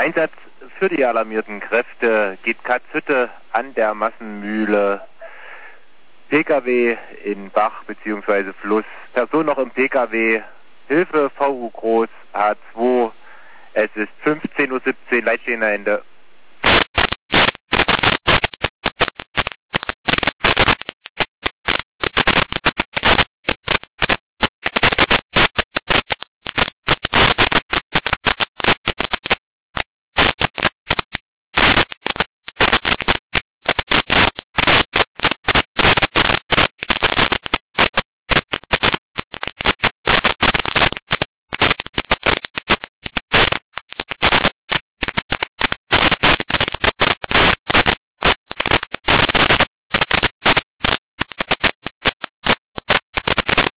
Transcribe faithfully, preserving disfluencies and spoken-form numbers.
Einsatz für die alarmierten Kräfte geht Katzhütte an der Massenmühle. P K W in Bach bzw. Fluss. Person noch im P K W. Hilfe V U Groß H zwei. Es ist fünfzehn Uhr siebzehn, Leitstehender Ende.